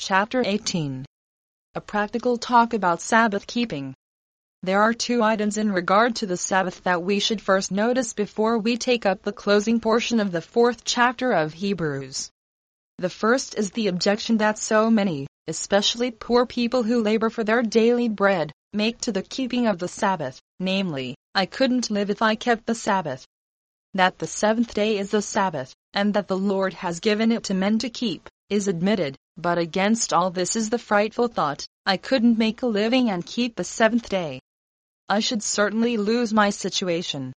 Chapter 18. A practical talk about Sabbath keeping. There are two items in regard to the Sabbath that we should first notice before we take up the closing portion of the 4th chapter of Hebrews. The first is the objection that so many, especially poor people who labor for their daily bread, make to the keeping of the Sabbath, namely, I couldn't live if I kept the Sabbath. That the seventh day is the Sabbath, and that the Lord has given it to men to keep, is admitted, but against all this is the frightful thought, I couldn't make a living and keep the seventh day. I should certainly lose my situation.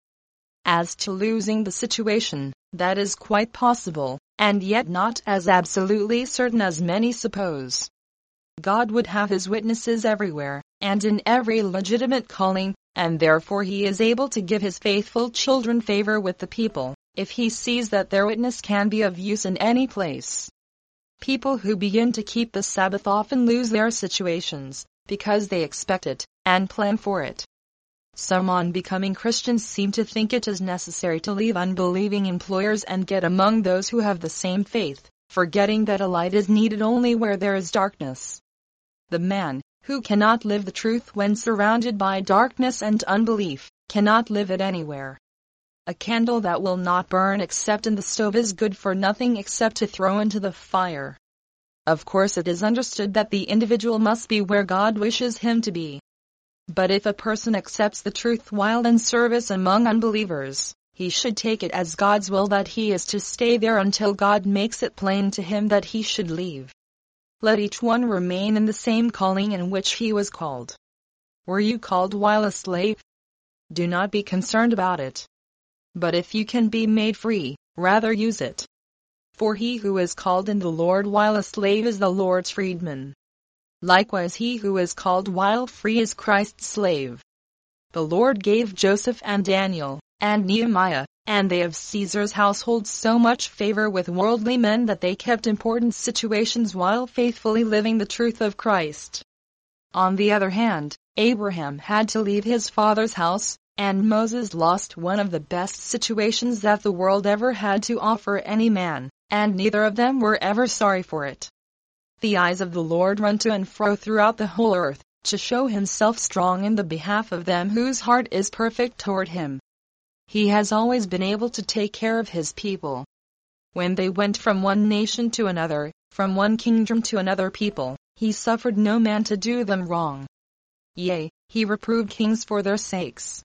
As to losing the situation, that is quite possible, and yet not as absolutely certain as many suppose. God would have his witnesses everywhere, and in every legitimate calling, and therefore he is able to give his faithful children favor with the people, if he sees that their witness can be of use in any place. People who begin to keep the Sabbath often lose their situations, because they expect it, and plan for it. Some on becoming Christians seem to think it is necessary to leave unbelieving employers and get among those who have the same faith, forgetting that a light is needed only where there is darkness. The man, who cannot live the truth when surrounded by darkness and unbelief, cannot live it anywhere. A candle that will not burn except in the stove is good for nothing except to throw into the fire. Of course it is understood that the individual must be where God wishes him to be. But if a person accepts the truth while in service among unbelievers, he should take it as God's will that he is to stay there until God makes it plain to him that he should leave. Let each one remain in the same calling in which he was called. Were you called while a slave? Do not be concerned about it. But if you can be made free, rather use it. For he who is called in the Lord while a slave is the Lord's freedman. Likewise he who is called while free is Christ's slave. The Lord gave Joseph and Daniel, and Nehemiah, and they of Caesar's household so much favor with worldly men that they kept important situations while faithfully living the truth of Christ. On the other hand, Abraham had to leave his father's house, and Moses lost one of the best situations that the world ever had to offer any man, and neither of them were ever sorry for it. The eyes of the Lord run to and fro throughout the whole earth, to show himself strong in the behalf of them whose heart is perfect toward him. He has always been able to take care of his people. When they went from one nation to another, from one kingdom to another people, he suffered no man to do them wrong. Yea, he reproved kings for their sakes,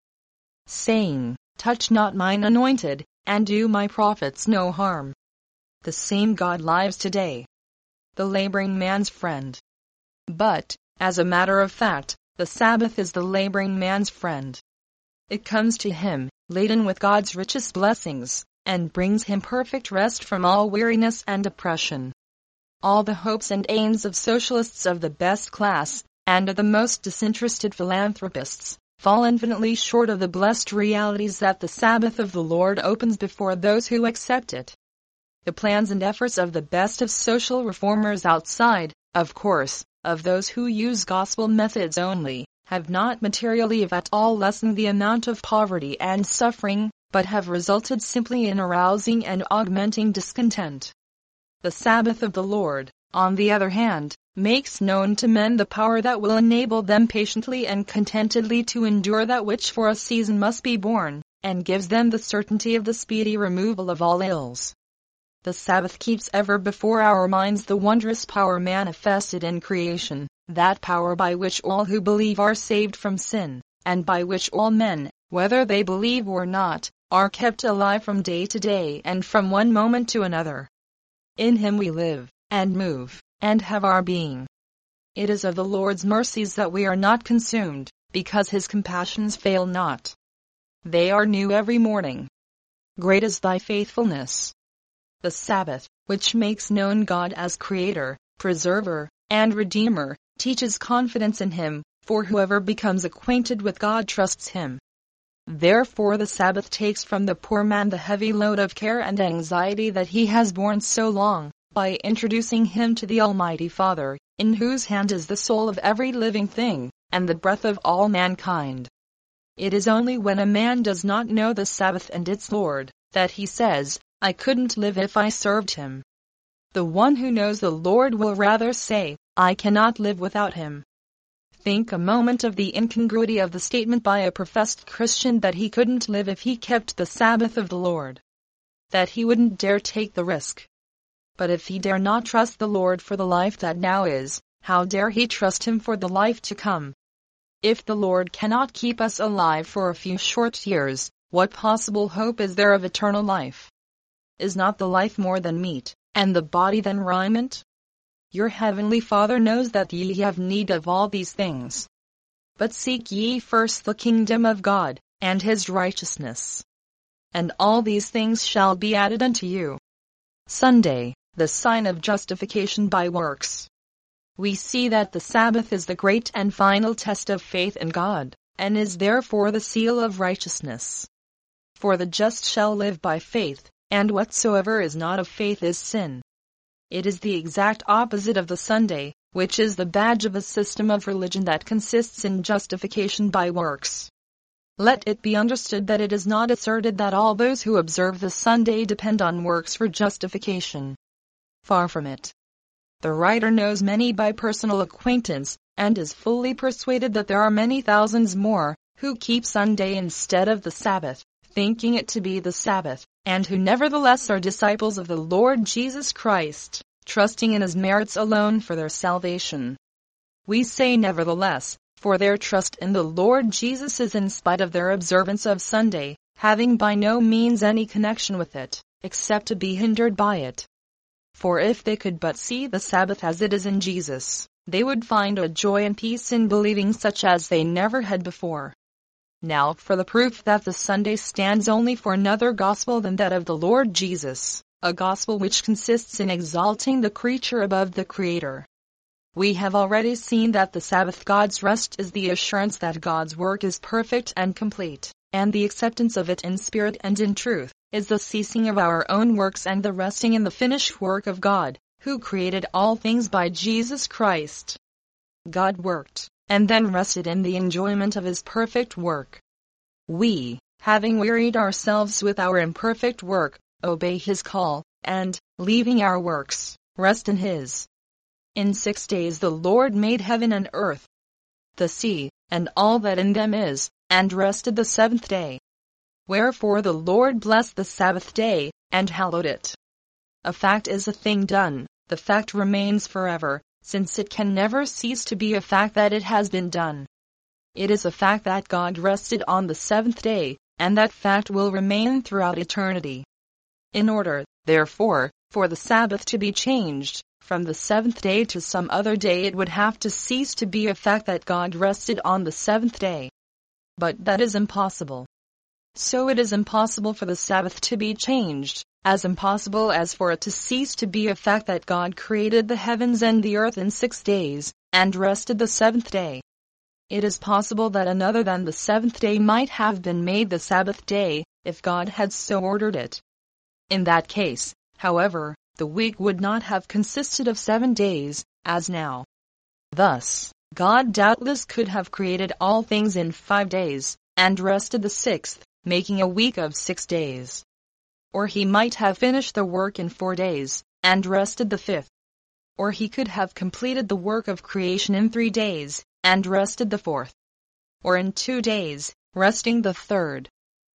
saying, Touch not mine anointed, and do my prophets no harm. The same God lives today, the laboring man's friend. But, as a matter of fact, the Sabbath is the laboring man's friend. It comes to him, laden with God's richest blessings, and brings him perfect rest from all weariness and oppression. All the hopes and aims of socialists of the best class, and of the most disinterested philanthropists, fall infinitely short of the blessed realities that the Sabbath of the Lord opens before those who accept it. The plans and efforts of the best of social reformers outside, of course, of those who use gospel methods only, have not materially if at all lessened the amount of poverty and suffering, but have resulted simply in arousing and augmenting discontent. The Sabbath of the Lord, on the other hand, makes known to men the power that will enable them patiently and contentedly to endure that which for a season must be borne, and gives them the certainty of the speedy removal of all ills. The Sabbath keeps ever before our minds the wondrous power manifested in creation, that power by which all who believe are saved from sin, and by which all men, whether they believe or not, are kept alive from day to day and from one moment to another. In him we live, and move, and have our being. It is of the Lord's mercies that we are not consumed, because his compassions fail not. They are new every morning. Great is thy faithfulness. The Sabbath, which makes known God as Creator, Preserver, and Redeemer, teaches confidence in him, for whoever becomes acquainted with God trusts him. Therefore the Sabbath takes from the poor man the heavy load of care and anxiety that he has borne so long, by introducing him to the Almighty Father, in whose hand is the soul of every living thing, and the breath of all mankind. It is only when a man does not know the Sabbath and its Lord, that he says, I couldn't live if I served him. The one who knows the Lord will rather say, "I cannot live without him." Think a moment of the incongruity of the statement by a professed Christian that he couldn't live if he kept the Sabbath of the Lord. That he wouldn't dare take the risk. But if he dare not trust the Lord for the life that now is, how dare he trust him for the life to come? If the Lord cannot keep us alive for a few short years, what possible hope is there of eternal life? Is not the life more than meat, and the body than raiment? Your heavenly Father knows that ye have need of all these things. But seek ye first the kingdom of God, and his righteousness. And all these things shall be added unto you. Sunday, the sign of justification by works. We see that the Sabbath is the great and final test of faith in God, and is therefore the seal of righteousness. For the just shall live by faith, and whatsoever is not of faith is sin. It is the exact opposite of the Sunday, which is the badge of a system of religion that consists in justification by works. Let it be understood that it is not asserted that all those who observe the Sunday depend on works for justification. Far from it. The writer knows many by personal acquaintance, and is fully persuaded that there are many thousands more, who keep Sunday instead of the Sabbath, thinking it to be the Sabbath, and who nevertheless are disciples of the Lord Jesus Christ, trusting in his merits alone for their salvation. We say nevertheless, for their trust in the Lord Jesus is in spite of their observance of Sunday, having by no means any connection with it, except to be hindered by it. For if they could but see the Sabbath as it is in Jesus, they would find a joy and peace in believing such as they never had before. Now for the proof that the Sunday stands only for another gospel than that of the Lord Jesus, a gospel which consists in exalting the creature above the Creator. We have already seen that the Sabbath, God's rest, is the assurance that God's work is perfect and complete, and the acceptance of it in spirit and in truth is the ceasing of our own works and the resting in the finished work of God, who created all things by Jesus Christ. God worked, and then rested in the enjoyment of his perfect work. We, having wearied ourselves with our imperfect work, obey his call, and, leaving our works, rest in his. In 6 days the Lord made heaven and earth, the sea, and all that in them is, and rested the seventh day. Wherefore the Lord blessed the Sabbath day, and hallowed it. A fact is a thing done, the fact remains forever, since it can never cease to be a fact that it has been done. It is a fact that God rested on the seventh day, and that fact will remain throughout eternity. In order, therefore, for the Sabbath to be changed from the seventh day to some other day, it would have to cease to be a fact that God rested on the seventh day. But that is impossible. So it is impossible for the Sabbath to be changed, as impossible as for it to cease to be a fact that God created the heavens and the earth in 6 days, and rested the seventh day. It is possible that another than the seventh day might have been made the Sabbath day, if God had so ordered it. In that case, however, the week would not have consisted of 7 days, as now. Thus, God doubtless could have created all things in 5 days, and rested the sixth, making a week of 6 days. Or he might have finished the work in 4 days, and rested the fifth. Or he could have completed the work of creation in 3 days, and rested the fourth. Or in 2 days, resting the third.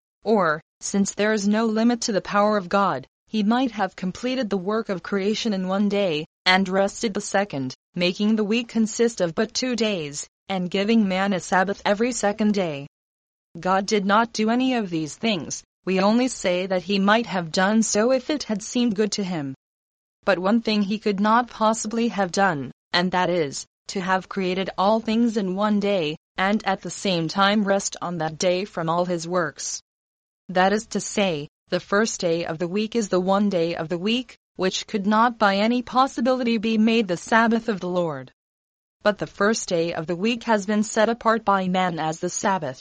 Or, since there is no limit to the power of God, he might have completed the work of creation in 1 day, and rested the second, making the week consist of but 2 days, and giving man a Sabbath every second day. God did not do any of these things. We only say that he might have done so if it had seemed good to him. But one thing he could not possibly have done, and that is, to have created all things in 1 day, and at the same time rest on that day from all his works. That is to say, the first day of the week is the one day of the week, which could not by any possibility be made the Sabbath of the Lord. But the first day of the week has been set apart by man as the Sabbath.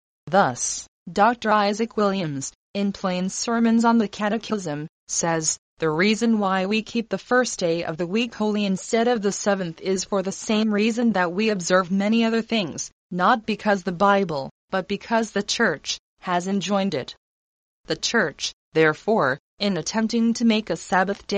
Thus, Dr. Isaac Williams, in Plain Sermons on the Catechism, says, "The reason why we keep the first day of the week holy instead of the seventh is for the same reason that we observe many other things, not because the Bible, but because the Church, has enjoined it." The Church, therefore, in attempting to make a Sabbath day,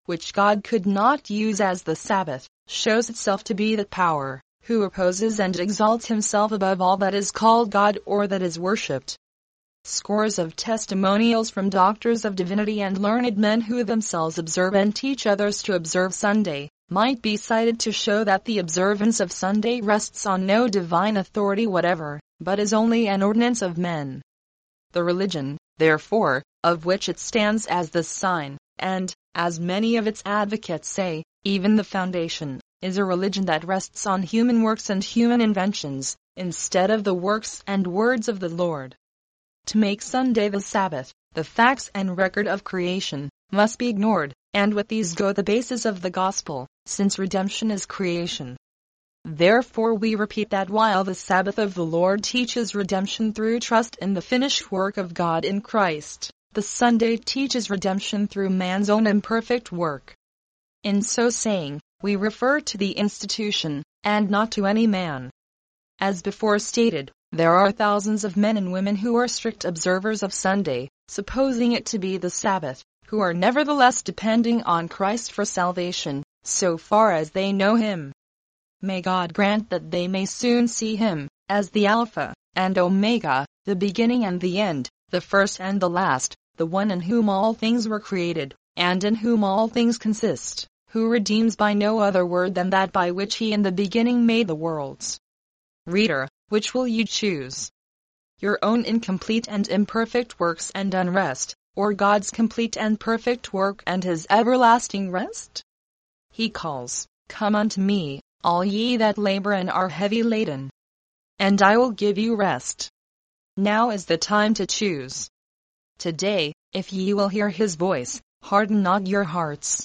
which God could not use as the Sabbath, shows itself to be the power, who opposes and exalts himself above all that is called God or that is worshipped. Scores of testimonials from doctors of divinity and learned men who themselves observe and teach others to observe Sunday, might be cited to show that the observance of Sunday rests on no divine authority whatever, but is only an ordinance of men. The religion, therefore, of which it stands as the sign, and, as many of its advocates say, even the foundation, is a religion that rests on human works and human inventions, instead of the works and words of the Lord. To make Sunday the Sabbath, the facts and record of creation must be ignored, and with these go the basis of the gospel, since redemption is creation. Therefore we repeat that while the Sabbath of the Lord teaches redemption through trust in the finished work of God in Christ, the Sunday teaches redemption through man's own imperfect work. In so saying, we refer to the institution, and not to any man. As before stated, there are thousands of men and women who are strict observers of Sunday, supposing it to be the Sabbath, who are nevertheless depending on Christ for salvation, so far as they know Him. May God grant that they may soon see Him, as the Alpha and Omega, the beginning and the end, the first and the last, the one in whom all things were created, and in whom all things consist, who redeems by no other word than that by which He in the beginning made the worlds. Reader, which will you choose? Your own incomplete and imperfect works and unrest, or God's complete and perfect work and His everlasting rest? He calls, "Come unto me, all ye that labor and are heavy laden, and I will give you rest." Now is the time to choose. Today, if ye will hear His voice, harden not your hearts.